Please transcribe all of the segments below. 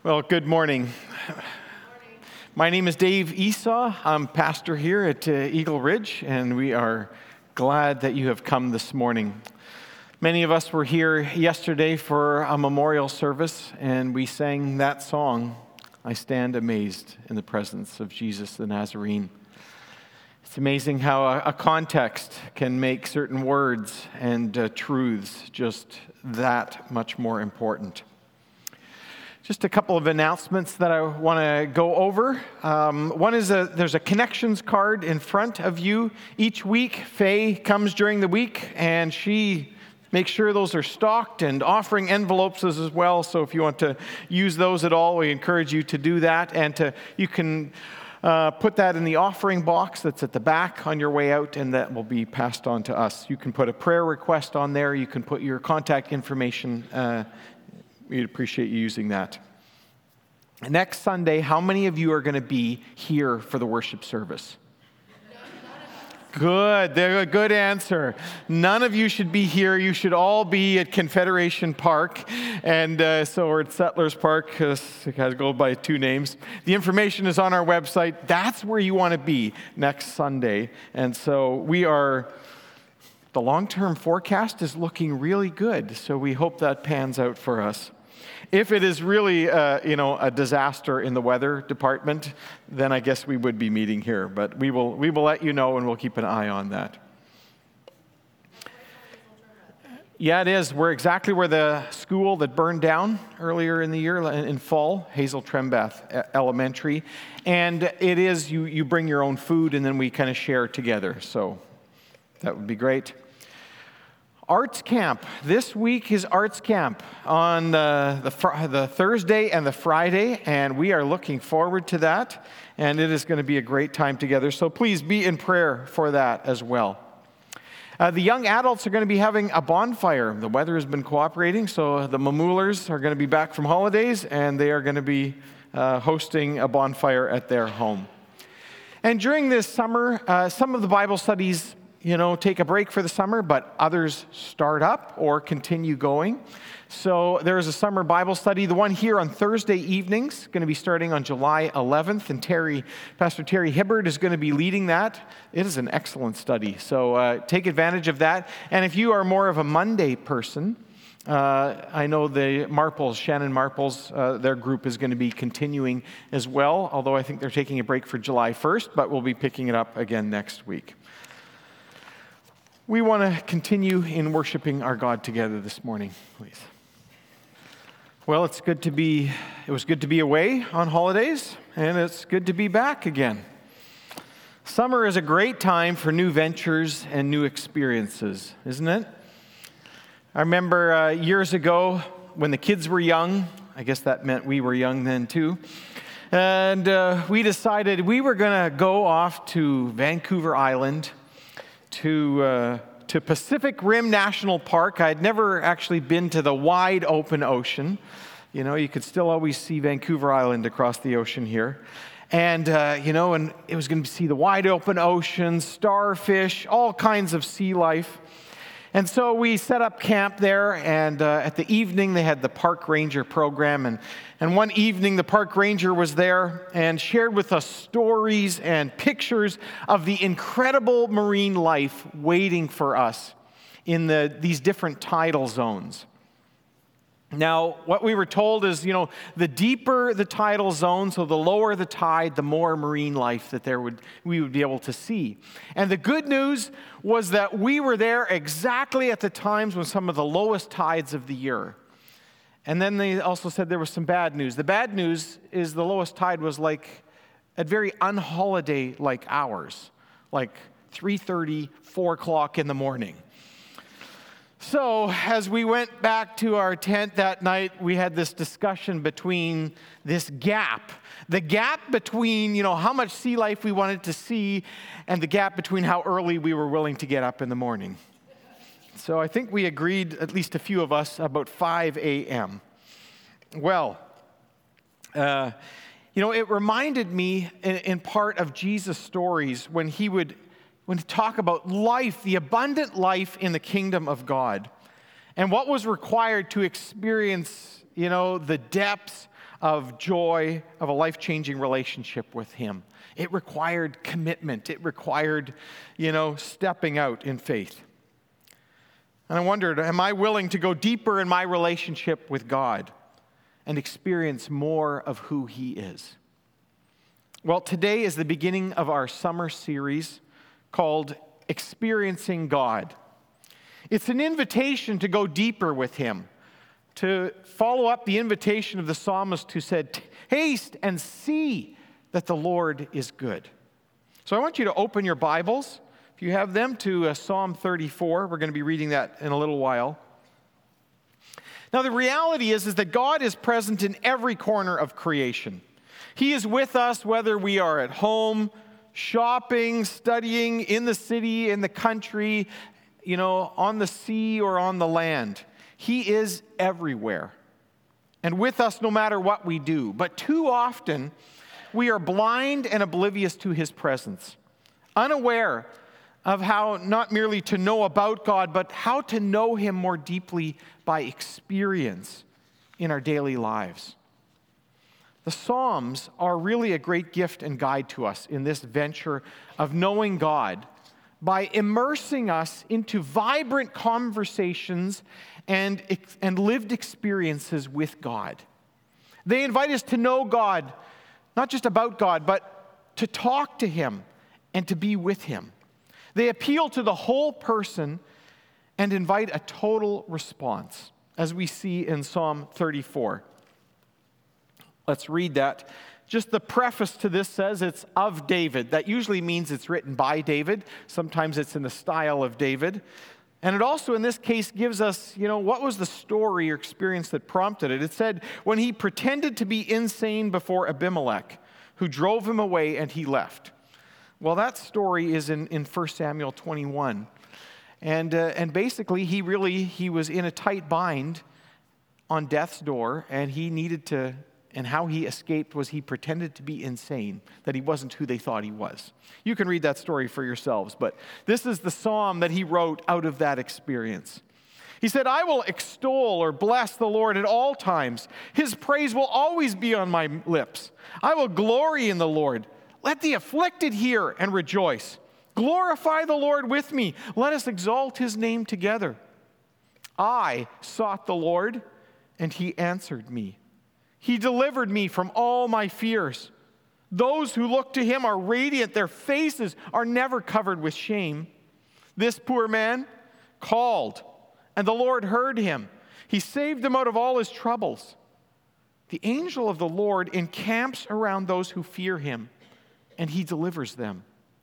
Well, good morning. My name is Dave Esau. I'm pastor here at Eagle Ridge, and we are glad that you have come this morning. Many of us were here yesterday for a memorial service, and we sang that song, "I Stand Amazed in the Presence of Jesus the Nazarene." It's amazing how a context can make certain words and truths just that much more important. Just a couple of announcements that I want to go over. One is there's a connections card in front of you. Each week, Faye comes during the week, and she makes sure those are stocked, and offering envelopes as well. So if you want to use those at all, we encourage you to do that. And you can put that in the offering box that's at the back on your way out, and that will be passed on to us. You can put a prayer request on there. You can put your contact information. We'd appreciate you using that. Next Sunday, how many of you are going to be here for the worship service? Good. Good answer. None of you should be here. You should all be at Confederation Park. And so we're at Settlers Park, because it has to go by two names. The information is on our website. That's where you want to be next Sunday. And so the long-term forecast is looking really good. So we hope that pans out for us. If it is really, a disaster in the weather department, then I guess we would be meeting here. But we will let you know, and we'll keep an eye on that. Yeah, it is. We're exactly where the school that burned down earlier in the year, in fall, Hazel Trembath Elementary. And it is, you bring your own food, and then we kind of share together. So that would be great. Arts Camp. This week is Arts Camp on the Thursday and the Friday, and we are looking forward to that, and it is going to be a great time together. So please be in prayer for that as well. The young adults are going to be having a bonfire. The weather has been cooperating, so the Mamoolers are going to be back from holidays, and they are going to be hosting a bonfire at their home. And during this summer, some of the Bible studies take a break for the summer, but others start up or continue going. So there's a summer Bible study. The one here on Thursday evenings, going to be starting on July 11th, and Pastor Terry Hibbard is going to be leading that. It is an excellent study, so take advantage of that. And if you are more of a Monday person, I know the Marples, Shannon Marples, their group is going to be continuing as well, although I think they're taking a break for July 1st, but we'll be picking it up again next week. We want to continue in worshiping our God together this morning, please. Well, it was good to be away on holidays, and it's good to be back again. Summer is a great time for new ventures and new experiences, isn't it? I remember years ago when the kids were young, I guess that meant we were young then too, and we decided we were going to go off to Vancouver Island, to Pacific Rim National Park. I'd never actually been to the wide open ocean. You could still always see Vancouver Island across the ocean here. And, and it was going to see the wide open ocean, starfish, all kinds of sea life. And so we set up camp there, and at the evening they had the park ranger program. And one evening the park ranger was there and shared with us stories and pictures of the incredible marine life waiting for us in these different tidal zones. Now, what we were told is, the deeper the tidal zone, so the lower the tide, the more marine life that we would be able to see. And the good news was that we were there exactly at the times when some of the lowest tides of the year. And then they also said there was some bad news. The bad news is the lowest tide was like at very unholiday-like hours, like 3:30, 4 o'clock in the morning. So as we went back to our tent that night, we had this discussion between this gap, the gap between, how much sea life we wanted to see, and the gap between how early we were willing to get up in the morning. So I think we agreed, at least a few of us, about 5 a.m. Well, it reminded me in part of Jesus' stories when he talk about life, the abundant life in the kingdom of God, and what was required to experience, the depths of joy, of a life-changing relationship with Him. It required commitment. It required, stepping out in faith. And I wondered, am I willing to go deeper in my relationship with God and experience more of who He is? Well, today is the beginning of our summer series called Experiencing God. It's an invitation to go deeper with Him, to follow up the invitation of the psalmist who said, "Taste and see that the Lord is good." So I want you to open your Bibles, if you have them, to Psalm 34. We're going to be reading that in a little while. Now, the reality is that God is present in every corner of creation. He is with us whether we are at home, shopping, studying, in the city, in the country, on the sea or on the land. He is everywhere and with us no matter what we do. But too often, we are blind and oblivious to His presence, unaware of how not merely to know about God, but how to know Him more deeply by experience in our daily lives. The Psalms are really a great gift and guide to us in this venture of knowing God by immersing us into vibrant conversations and lived experiences with God. They invite us to know God, not just about God, but to talk to Him and to be with Him. They appeal to the whole person and invite a total response, as we see in Psalm 34. Let's read that. Just the preface to this says it's of David. That usually means it's written by David. Sometimes it's in the style of David. And it also, in this case, gives us, what was the story or experience that prompted it. It said, when he pretended to be insane before Abimelech, who drove him away and he left. Well, that story is in 1 Samuel 21. And basically, he was in a tight bind on death's door, and he needed to... And how he escaped was he pretended to be insane, that he wasn't who they thought he was. You can read that story for yourselves, but this is the psalm that he wrote out of that experience. He said, "I will extol or bless the Lord at all times. His praise will always be on my lips. I will glory in the Lord. Let the afflicted hear and rejoice. Glorify the Lord with me. Let us exalt His name together. I sought the Lord, and He answered me. He delivered me from all my fears. Those who look to Him are radiant. Their faces are never covered with shame. This poor man called, and the Lord heard him. He saved him out of all his troubles. The angel of the Lord encamps around those who fear Him, and He delivers them.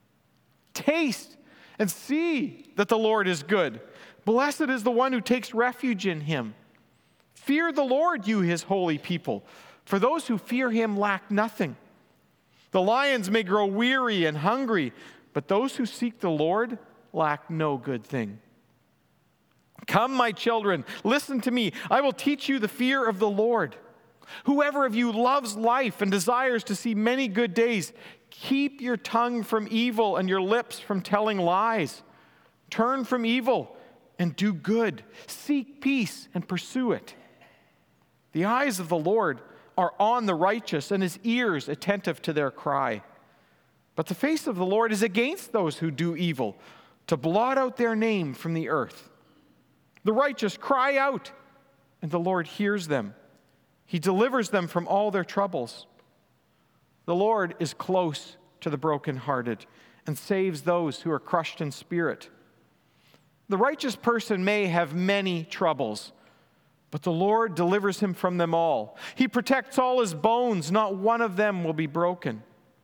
Taste and see that the Lord is good. Blessed is the one who takes refuge in Him. Fear the Lord, you His holy people, for those who fear Him lack nothing. The lions may grow weary and hungry, but those who seek the Lord lack no good thing. Come, my children, listen to me. I will teach you the fear of the Lord. Whoever of you loves life and desires to see many good days, keep your tongue from evil and your lips from telling lies. Turn from evil and do good. Seek peace and pursue it. The eyes of the Lord are on the righteous, and His ears attentive to their cry. But the face of the Lord is against those who do evil, to blot out their name from the earth. The righteous cry out, and the Lord hears them. He delivers them from all their troubles. The Lord is close to the brokenhearted and saves those who are crushed in spirit. The righteous person may have many troubles, but the Lord delivers him from them all. He protects all his bones. Not one of them will be broken.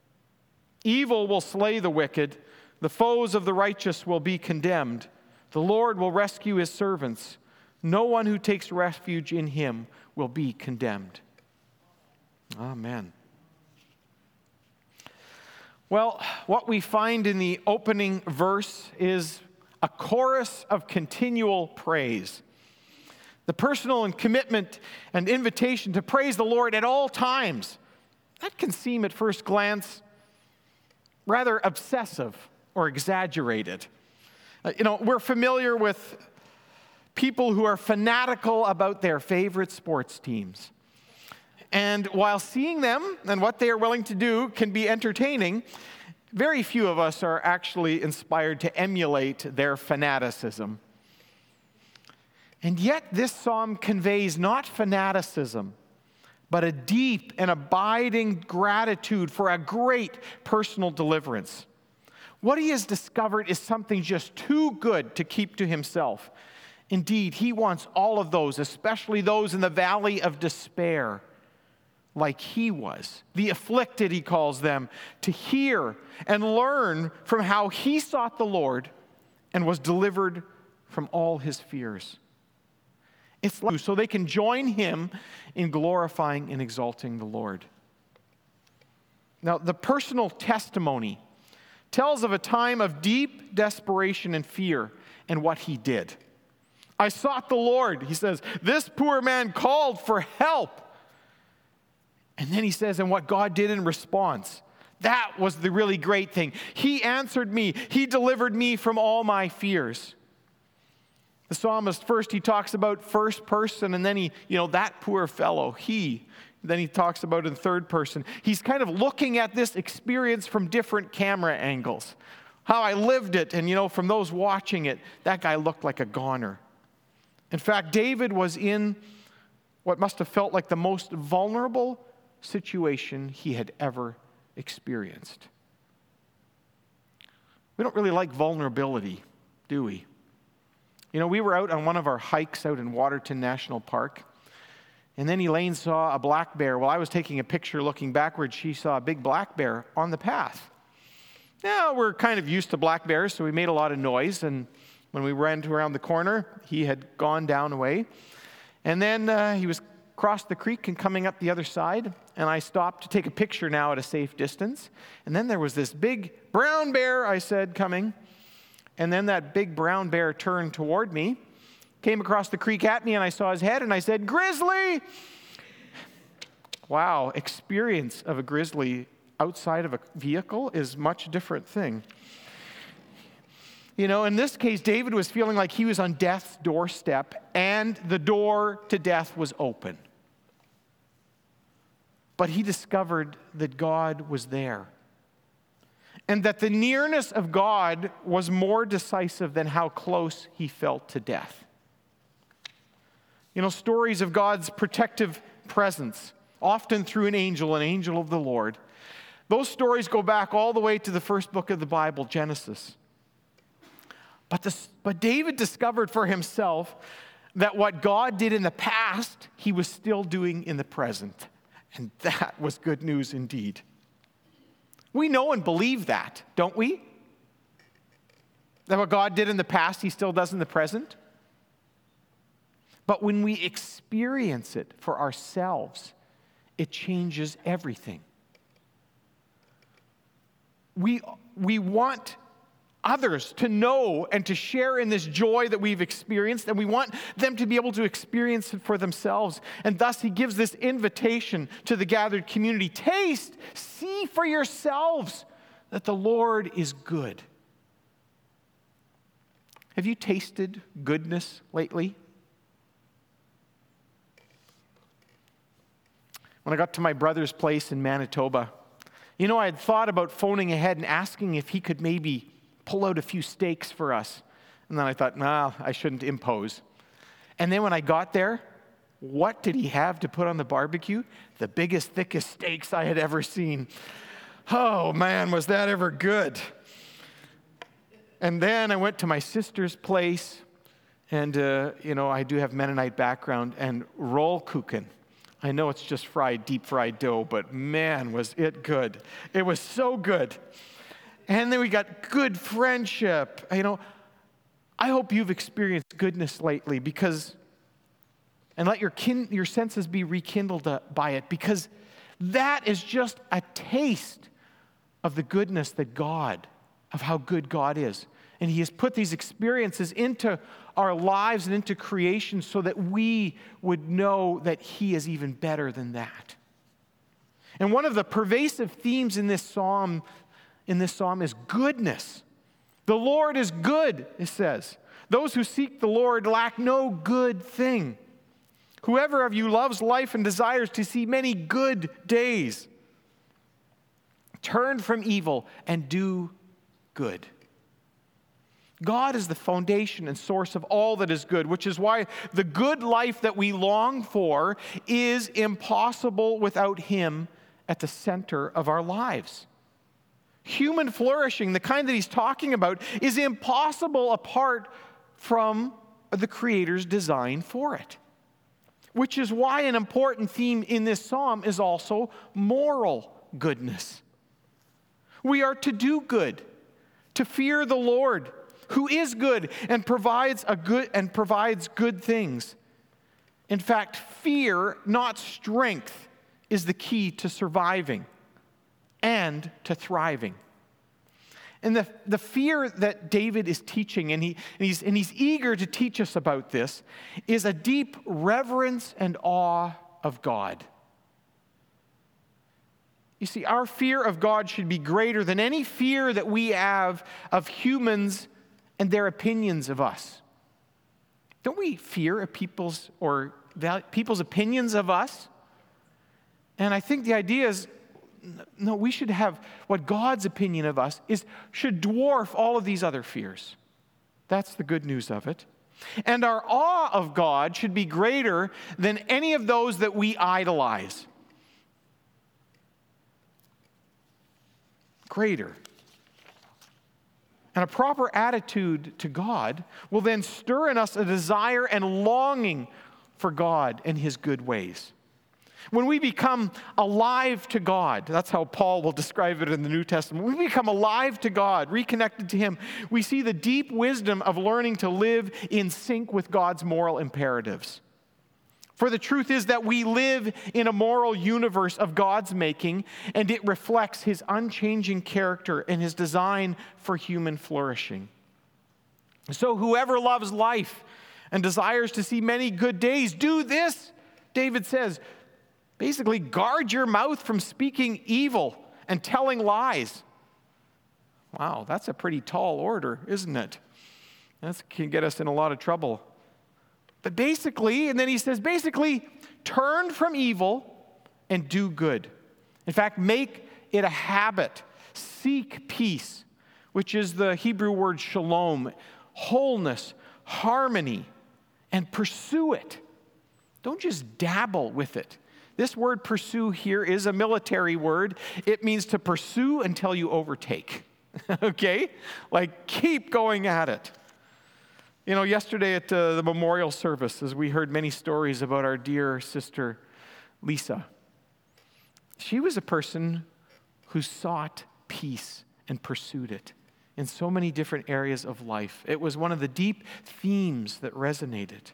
Evil will slay the wicked. The foes of the righteous will be condemned. The Lord will rescue His servants. No one who takes refuge in Him will be condemned. Amen. Well, what we find in the opening verse is a chorus of continual praise. The personal and commitment and invitation to praise the Lord at all times. That can seem at first glance rather obsessive or exaggerated. We're familiar with people who are fanatical about their favorite sports teams. And while seeing them and what they are willing to do can be entertaining, very few of us are actually inspired to emulate their fanaticism. And yet this psalm conveys not fanaticism, but a deep and abiding gratitude for a great personal deliverance. What he has discovered is something just too good to keep to himself. Indeed, he wants all of those, especially those in the valley of despair, like he was, the afflicted, he calls them, to hear and learn from how he sought the Lord and was delivered from all his fears. It's like, so they can join him in glorifying and exalting the Lord. Now, the personal testimony tells of a time of deep desperation and fear and what he did. I sought the Lord, he says. This poor man called for help. And then he says, and what God did in response. That was the really great thing. He answered me. He delivered me from all my fears. The psalmist first, he talks about first person, and then that poor fellow, he. Then he talks about in third person. He's kind of looking at this experience from different camera angles. How I lived it, and from those watching it, that guy looked like a goner. In fact, David was in what must have felt like the most vulnerable situation he had ever experienced. We don't really like vulnerability, do we? We were out on one of our hikes out in Waterton National Park, and then Elaine saw a black bear. While I was taking a picture looking backwards, she saw a big black bear on the path. Now, we're kind of used to black bears, so we made a lot of noise, and when we ran around the corner, he had gone down away. And then he was crossed the creek and coming up the other side, and I stopped to take a picture now at a safe distance. And then there was this big brown bear, I said, coming. And then that big brown bear turned toward me, came across the creek at me, and I saw his head, and I said, "Grizzly!" Wow, experience of a grizzly outside of a vehicle is a much different thing. In this case, David was feeling like he was on death's doorstep, and the door to death was open. But he discovered that God was there, and that the nearness of God was more decisive than how close he felt to death. Stories of God's protective presence, often through an angel of the Lord. Those stories go back all the way to the first book of the Bible, Genesis. But David discovered for himself that what God did in the past, he was still doing in the present. And that was good news indeed. We know and believe that, don't we? That what God did in the past, he still does in the present. But when we experience it for ourselves, it changes everything. We want others to know and to share in this joy that we've experienced, and we want them to be able to experience it for themselves. And thus he gives this invitation to the gathered community. Taste, see for yourselves that the Lord is good. Have you tasted goodness lately? When I got to my brother's place in Manitoba, I had thought about phoning ahead and asking if he could maybe pull out a few steaks for us. And then I thought, I shouldn't impose. And then when I got there, what did he have to put on the barbecue? The biggest, thickest steaks I had ever seen. Oh man, was that ever good. And then I went to my sister's place, and I do have Mennonite background, and rollkuchen. I know it's just deep fried dough, but man, was it good. It was so good. And then we got good friendship. I hope you've experienced goodness lately, and let your senses be rekindled by it, because that is just a taste of the goodness of how good God is. And he has put these experiences into our lives and into creation so that we would know that he is even better than that. And one of the pervasive themes in this psalm is goodness. The Lord is good, it says. Those who seek the Lord lack no good thing. Whoever of you loves life and desires to see many good days, turn from evil and do good. God is the foundation and source of all that is good, which is why the good life that we long for is impossible without Him at the center of our lives. Human flourishing, the kind that he's talking about, is impossible apart from the Creator's design for it. Which is why an important theme in this psalm is also moral goodness. We are to do good, to fear the Lord, who is good and provides good things. In fact, fear, not strength, is the key to surviving and to thriving. And the fear that David is teaching, and he's eager to teach us about this, is a deep reverence and awe of God. You see, our fear of God should be greater than any fear that we have of humans and their opinions of us. Don't we fear people's opinions of us? And I think the idea is, no, we should have what God's opinion of us is, should dwarf all of these other fears. That's the good news of it. And our awe of God should be greater than any of those that we idolize. Greater. And a proper attitude to God will then stir in us a desire and longing for God and His good ways. When we become alive to God, that's how Paul will describe it in the New Testament. When we become alive to God, reconnected to Him, we see the deep wisdom of learning to live in sync with God's moral imperatives. For the truth is that we live in a moral universe of God's making, and it reflects His unchanging character and His design for human flourishing. So whoever loves life and desires to see many good days, do this, David says. Basically, guard your mouth from speaking evil and telling lies. Wow, that's a pretty tall order, isn't it? That can get us in a lot of trouble. But basically, and then he says, turn from evil and do good. In fact, make it a habit. Seek peace, which is the Hebrew word shalom, wholeness, harmony, and pursue it. Don't just dabble with it. This word pursue here is a military word. It means to pursue until you overtake. Okay? Like, keep going at it. You know, yesterday at the memorial service, as we heard many stories about our dear sister, Lisa, she was a person who sought peace and pursued it in so many different areas of life. It was one of the deep themes that resonated.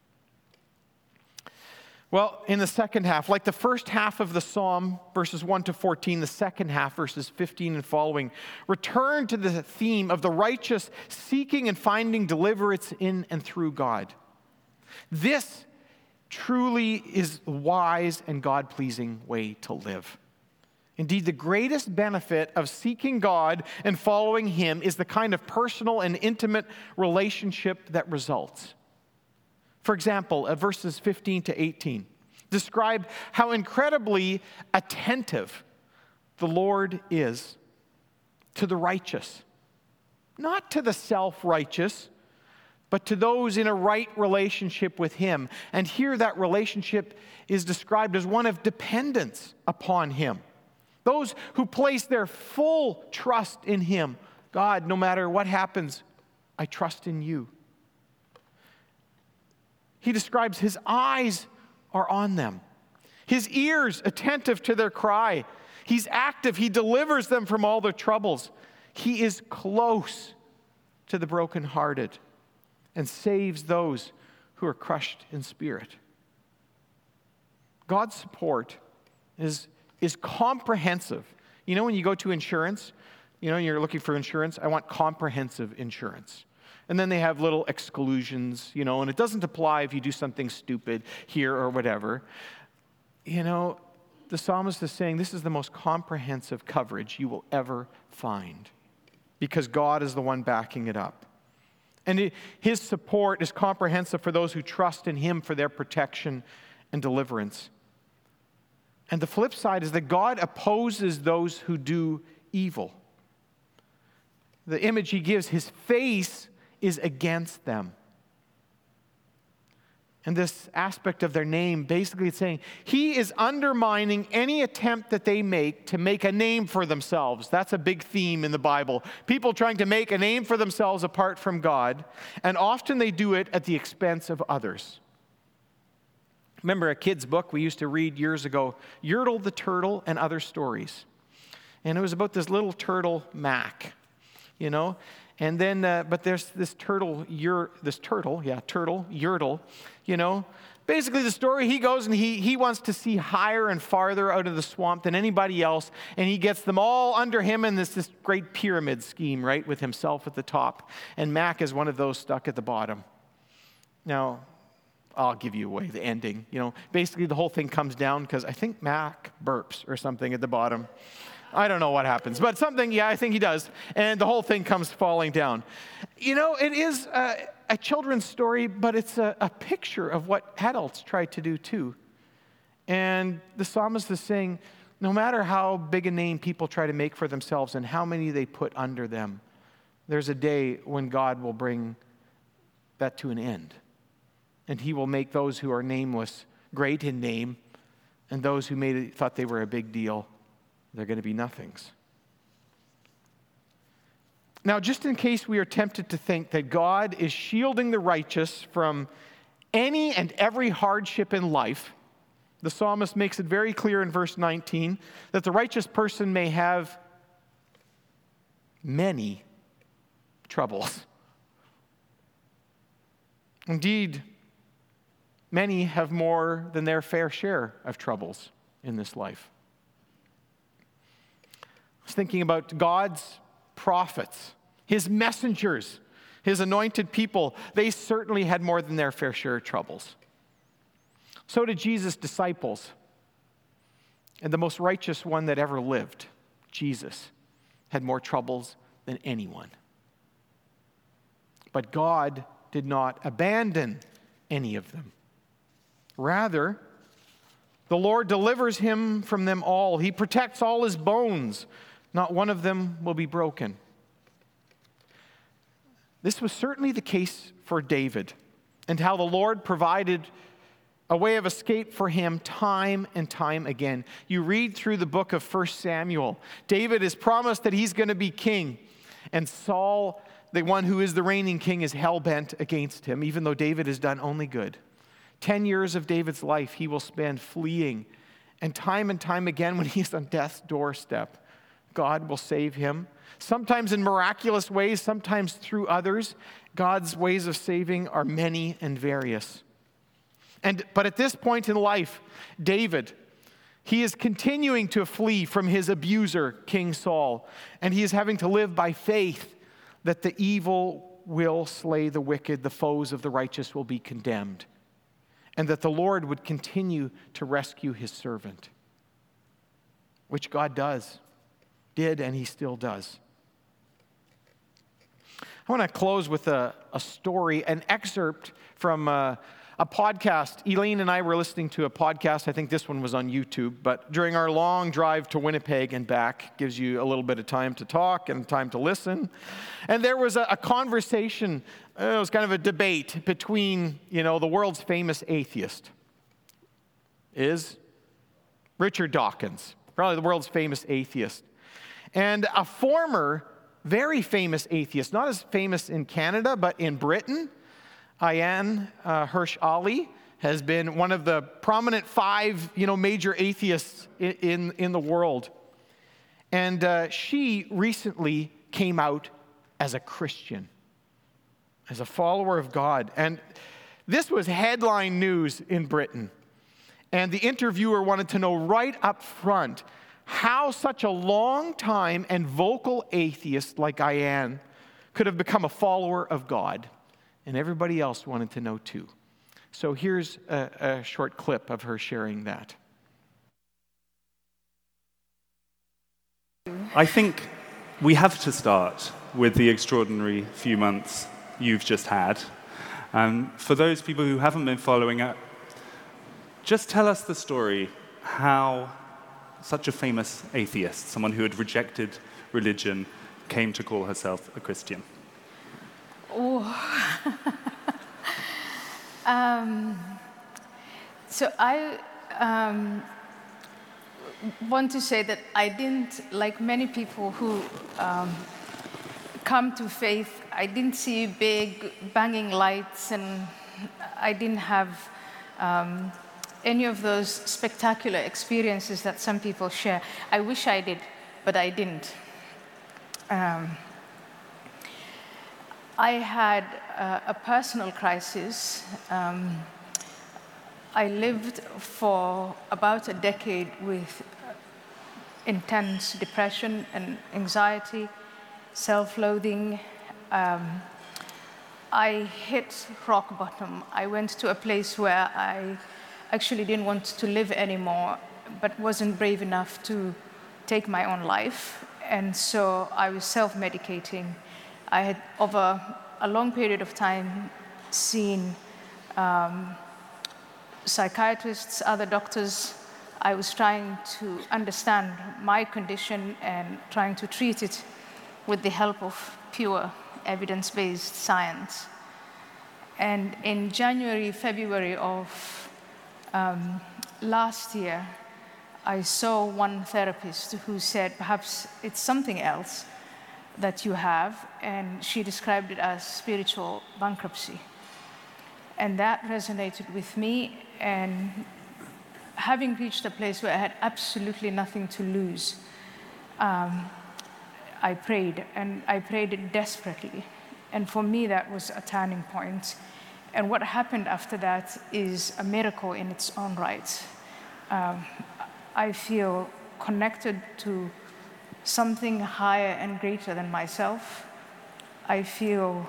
Well, in the second half, like the first half of the psalm, verses 1 to 14, the second half, verses 15 and following, return to the theme of the righteous seeking and finding deliverance in and through God. This truly is a wise and God-pleasing way to live. Indeed, the greatest benefit of seeking God and following Him is the kind of personal and intimate relationship that results. For example, verses 15 to 18 describe how incredibly attentive the Lord is to the righteous. Not to the self-righteous, but to those in a right relationship with Him. And here that relationship is described as one of dependence upon Him. Those who place their full trust in Him. God, no matter what happens, I trust in You. He describes His eyes are on them. His ears attentive to their cry. He's active. He delivers them from all their troubles. He is close to the brokenhearted and saves those who are crushed in spirit. God's support is comprehensive. You know, when you go to insurance, you're looking for insurance, I want comprehensive insurance. And then they have little exclusions, and it doesn't apply if you do something stupid here or whatever. The psalmist is saying this is the most comprehensive coverage you will ever find because God is the one backing it up. And his support is comprehensive for those who trust in him for their protection and deliverance. And the flip side is that God opposes those who do evil. The image he gives, his face is against them. And this aspect of their name, basically it's saying, he is undermining any attempt that they make to make a name for themselves. That's a big theme in the Bible. People trying to make a name for themselves apart from God, and often they do it at the expense of others. Remember a kid's book we used to read years ago, Yertle the Turtle and Other Stories. And it was about this little turtle, Mac, And then, but there's this turtle, Yertle, Basically the story, he goes and he wants to see higher and farther out of the swamp than anybody else, and he gets them all under him in this great pyramid scheme, right, with himself at the top. And Mac is one of those stuck at the bottom. Now, I'll give you away the ending. Basically the whole thing comes down because I think Mac burps or something at the bottom. I don't know what happens, but something, I think he does. And the whole thing comes falling down. It is a children's story, but it's a picture of what adults try to do too. And the psalmist is saying, no matter how big a name people try to make for themselves and how many they put under them, there's a day when God will bring that to an end. And he will make those who are nameless great in name, and those who thought they were a big deal, they're going to be nothings. Now, just in case we are tempted to think that God is shielding the righteous from any and every hardship in life, the psalmist makes it very clear in verse 19 that the righteous person may have many troubles. Indeed, many have more than their fair share of troubles in this life. I was thinking about God's prophets, his messengers, his anointed people. They certainly had more than their fair share of troubles. So did Jesus' disciples. And the most righteous one that ever lived, Jesus, had more troubles than anyone. But God did not abandon any of them. Rather, the Lord delivers him from them all. He protects all his bones. Not one of them will be broken. This was certainly the case for David, and how the Lord provided a way of escape for him time and time again. You read through the book of 1 Samuel. David is promised that he's going to be king, and Saul, the one who is the reigning king, is hell-bent against him, even though David has done only good. 10 years of David's life he will spend fleeing, and time again when he's on death's doorstep, God will save him. Sometimes in miraculous ways, sometimes through others. God's ways of saving are many and various. But at this point in life, David, he is continuing to flee from his abuser, King Saul, and he is having to live by faith that the evil will slay the wicked, the foes of the righteous will be condemned, and that the Lord would continue to rescue his servant, which God did, and he still does. I want to close with a story, an excerpt from a podcast. Elaine and I were listening to a podcast. I think this one was on YouTube, but during our long drive to Winnipeg and back, gives you a little bit of time to talk and time to listen. And there was a conversation, it was kind of a debate between, the world's famous atheist is Richard Dawkins, probably the world's famous atheist. And a former, very famous atheist, not as famous in Canada, but in Britain, Ayaan Hirsch Ali, has been one of the prominent 5, major atheists in the world. And she recently came out as a Christian, as a follower of God. And this was headline news in Britain. And the interviewer wanted to know right up front how such a long time and vocal atheist like Ayaan could have become a follower of God. And everybody else wanted to know too. So here's a short clip of her sharing that. I think we have to start with the extraordinary few months you've just had. For those people who haven't been following it, just tell us the story how such a famous atheist, someone who had rejected religion, came to call herself a Christian. Oh. So I want to say that I didn't, like many people who come to faith, I didn't see big banging lights, and I didn't have any of those spectacular experiences that some people share. I wish I did, but I didn't. I had a personal crisis. I lived for about a decade with intense depression and anxiety, self-loathing. I hit rock bottom. I went to a place where I actually didn't want to live anymore, but wasn't brave enough to take my own life. And so I was self-medicating. I had, over a long period of time, seen psychiatrists, other doctors. I was trying to understand my condition and trying to treat it with the help of pure evidence-based science. And in January, February of last year, I saw one therapist who said, perhaps it's something else that you have, and she described it as spiritual bankruptcy. And that resonated with me, and having reached a place where I had absolutely nothing to lose, I prayed, and I prayed desperately. And for me, that was a turning point. And what happened after that is a miracle in its own right. I feel connected to something higher and greater than myself. I feel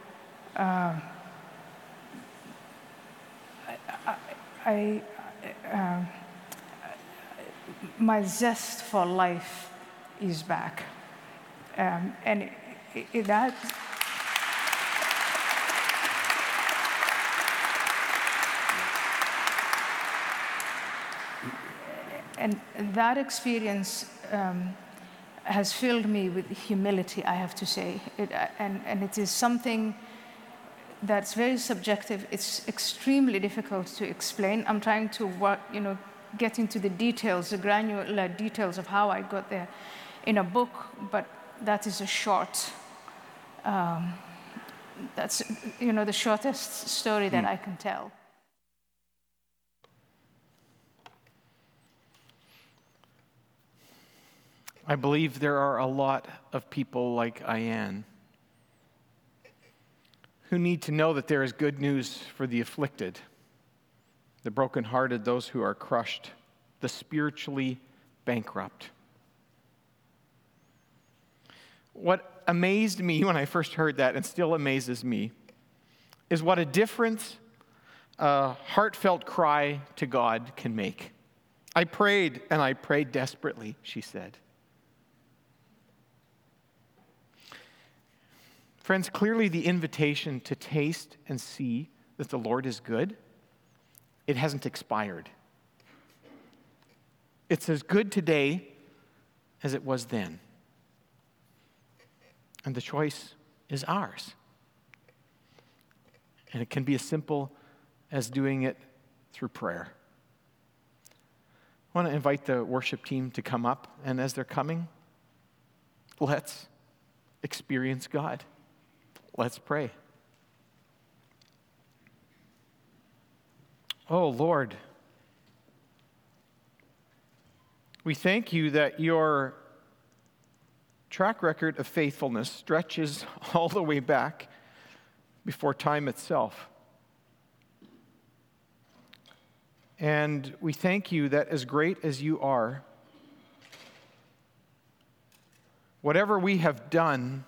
my zest for life is back. And that and that experience has filled me with humility, I have to say. And it is something that's very subjective. It's extremely difficult to explain. I'm trying to work, get into the details, the granular details of how I got there in a book, but that is a short, that's, the shortest story that I can tell. I believe there are a lot of people like Ayan who need to know that there is good news for the afflicted, the brokenhearted, those who are crushed, the spiritually bankrupt. What amazed me when I first heard that, and still amazes me, is what a difference a heartfelt cry to God can make. I prayed, and I prayed desperately, she said. Friends, clearly the invitation to taste and see that the Lord is good, it hasn't expired. It's as good today as it was then. And the choice is ours. And it can be as simple as doing it through prayer. I want to invite the worship team to come up, and as they're coming, let's experience God. Let's pray. Oh, Lord, we thank you that your track record of faithfulness stretches all the way back before time itself. And we thank you that as great as you are, whatever we have done,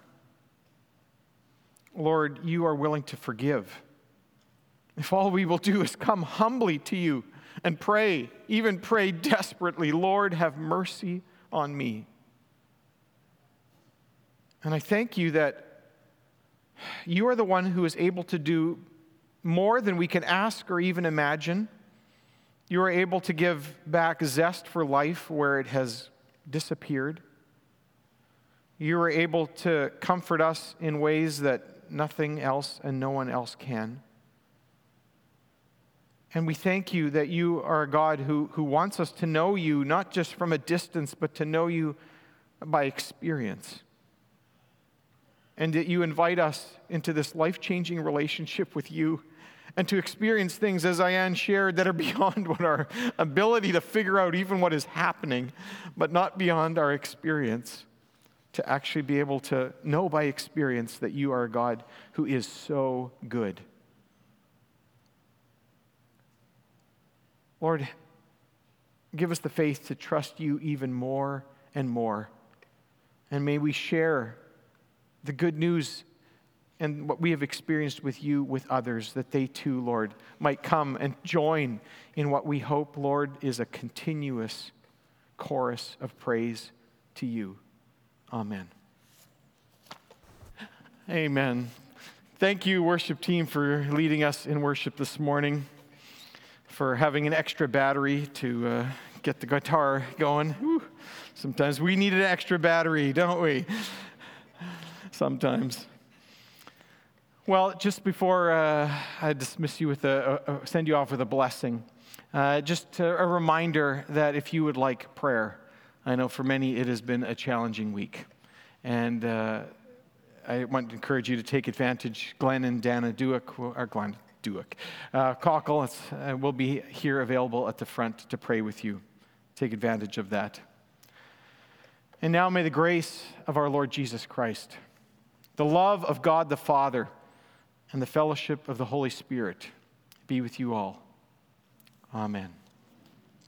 Lord, you are willing to forgive. If all we will do is come humbly to you and pray, even pray desperately, Lord, have mercy on me. And I thank you that You are the one who is able to do more than we can ask or even imagine. You are able to give back zest for life where it has disappeared. You are able to comfort us in ways that nothing else and no one else can. And we thank you that you are a God who wants us to know you, not just from a distance, but to know you by experience. And that you invite us into this life-changing relationship with you and to experience things, as Ayan shared, that are beyond what our ability to figure out even what is happening, but not beyond our experience. To actually be able to know by experience that you are a God who is so good. Lord, give us the faith to trust you even more and more. And may we share the good news and what we have experienced with you with others, that they too, Lord, might come and join in what we hope, Lord, is a continuous chorus of praise to you. Amen. Amen. Thank you, worship team, for leading us in worship this morning, for having an extra battery to get the guitar going. Whew. Sometimes we need an extra battery, don't we? Sometimes. Well, just before I dismiss you with send you off with a blessing, just a reminder that if you would like prayer, I know for many it has been a challenging week, and I want to encourage you to take advantage. Glenn and Dana Cockle will be here available at the front to pray with you. Take advantage of that. And now may the grace of our Lord Jesus Christ, the love of God the Father, and the fellowship of the Holy Spirit be with you all. Amen.